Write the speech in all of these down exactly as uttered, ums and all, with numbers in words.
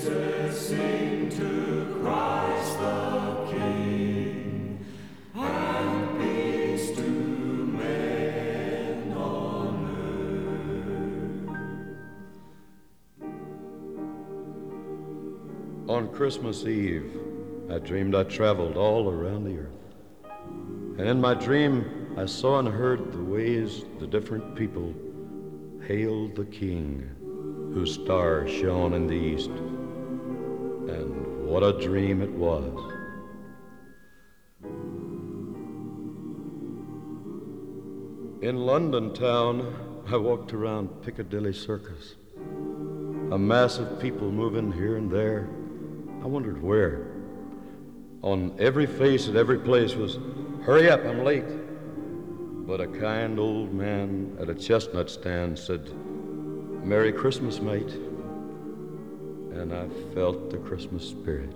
praises sing to Christ the King, and peace to men on earth. On Christmas Eve, I dreamed I traveled all around the earth. And in my dream, I saw and heard the ways the different people hailed the King, whose star shone in the east. And what a dream it was. In London town, I walked around Piccadilly Circus. A mass of people moving here and there. I wondered where. On every face at every place was, "Hurry up, I'm late." But a kind old man at a chestnut stand said, "Merry Christmas, mate." And I felt the Christmas spirit.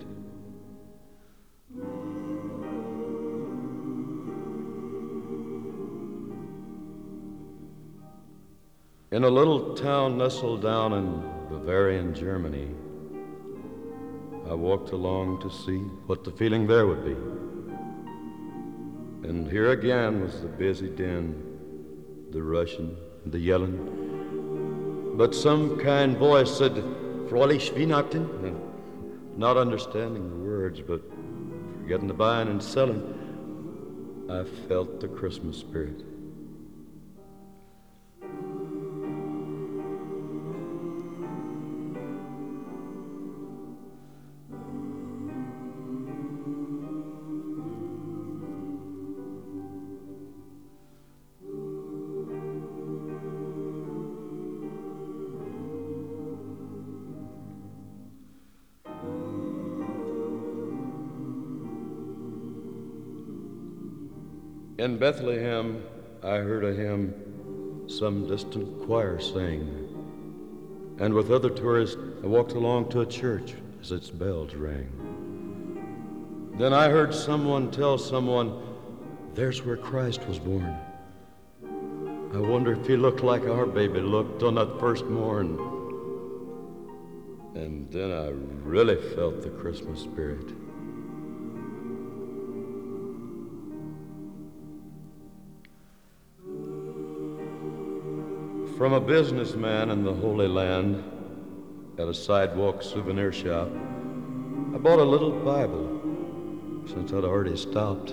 In a little town nestled down in Bavarian Germany, I walked along to see what the feeling there would be. And here again was the busy din, the rushing, the yelling. But some kind voice said, "Frohlich Weihnachten," and not understanding the words, but forgetting the buying and selling, I felt the Christmas spirit. In Bethlehem, I heard a hymn some distant choir sang. And with other tourists, I walked along to a church as its bells rang. Then I heard someone tell someone, "There's where Christ was born." I wonder if he looked like our baby looked on that first morn. And then I really felt the Christmas spirit. From a businessman in the Holy Land at a sidewalk souvenir shop, I bought a little Bible since I'd already stopped.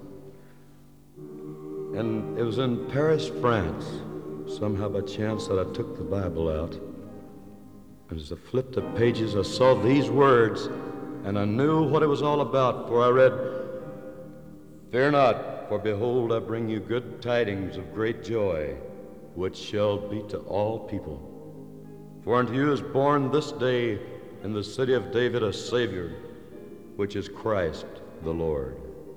And it was in Paris, France, somehow by chance that I took the Bible out. And as I flipped the pages, I saw these words, and I knew what it was all about, for I read, "Fear not, for behold, I bring you good tidings of great joy, which shall be to all people. For unto you is born this day in the city of David a Savior, which is Christ the Lord."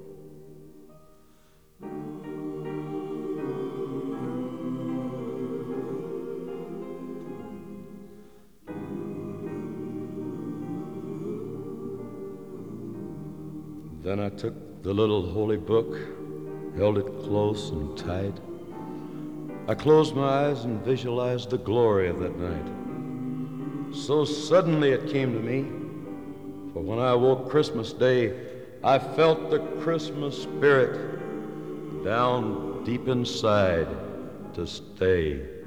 Then I took the little holy book, held it close and tight. I closed my eyes and visualized the glory of that night. So suddenly it came to me, for when I awoke Christmas Day, I felt the Christmas spirit down deep inside to stay.